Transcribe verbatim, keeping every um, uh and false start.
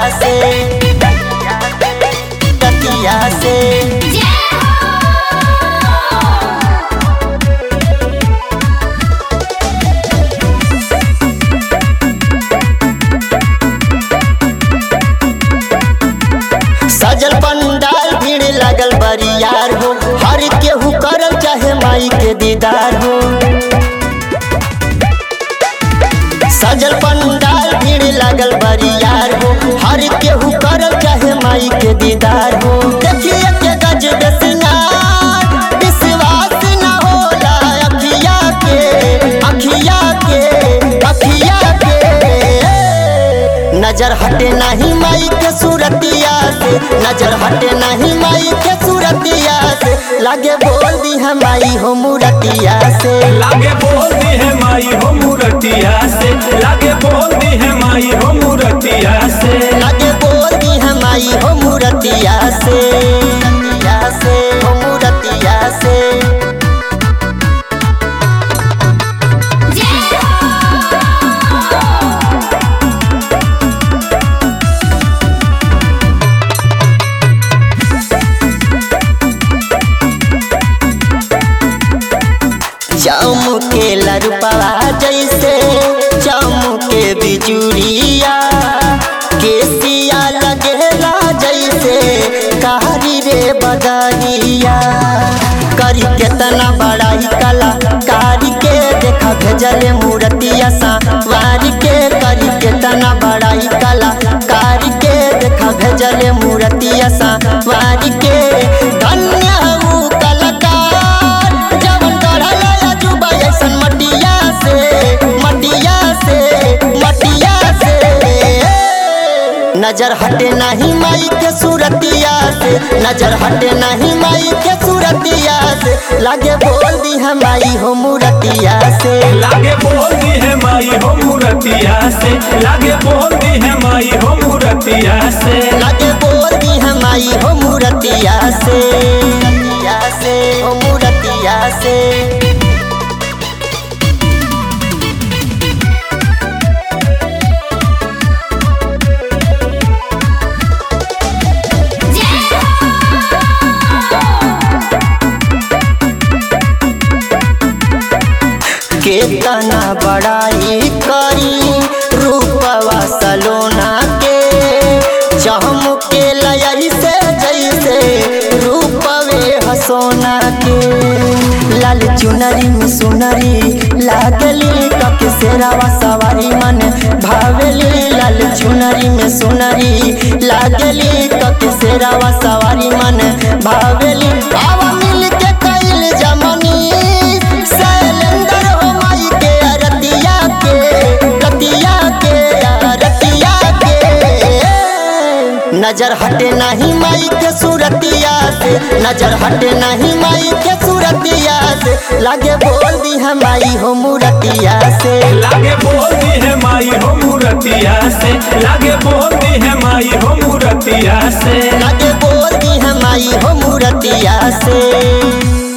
से रतिया से सजल पंडाल भीड़ लागल बरियार हो, हर केहू करल चाहे माई के दीदार हो। सजल पंडाल भीड़ लागल बरियार हो, हर केहू करल चाहे माई के दीदार हो। देखिए के गजब सिंगार विश्वास न होला अखिया के अखिया के अखिया के नजर हटे नहीं माई के सूरतिया से, नजर हटे नहीं माई के सूरतिया से। लागे बोल दी है माई हो मूरतिया से, लागे बोल दी है माई हो मूरतिया से, लागे बोल दी है माई हो मूरतिया से, लागे बोल दी है माई हो मूरतिया से, मूरतिया से हो मूरतिया से। चमके लरुपवा जैसे चमके बिजुरिया, केसिया लगेला जैसे कारी रे बदरिया। करी केतना बड़ाई कला कारी के देखा भेजले मूरतिया सा वारी के। करी केतना बड़ाई कला कारी के देखा भेजले मूरतिया सा वारी के। धन्य हूँ कलाकार जवन गढ़ल अजूबा ऐसन मटिया से मटिया से मटिया से। नजर हटे नहीं माई के सूरतिया से, नजर हटे नहीं माई के सूरतिया से। लागे बोल दी है माई हो मूरतिया से, लागे बोल दी है माई हो मूरतिया से, लागे बोल दी है माई हो मूरतिया से, लागे बोल दी है माई हो मूरतिया से, मूरतिया से हो मूरतिया से। केतना बड़ाई करी रूपवा सलोना के, चमके लयई से जैसे रूपवे हसोना के। लाल चुनरी में सुनरी लागली कके सेरावा सवारी मन भावेली। लाल चुनरी में सुनरी लागली कके सेरावा सवारी मन भावेली। आवा मिल के कैल जमनी शैलेंद्र हो माई के रतिया के रतिया के रतिया के। नजर हटे नहीं माई के सूरतिया से, नजर हटे नहीं माई के सूरतिया से। लागे बोल दी है माई हो मूरतिया से, लागे बोल दी है माई हो मूरतिया से, लागे बोल दी है माई हो मूरतिया से, लागे बोल दी है माई हो मूरतिया से।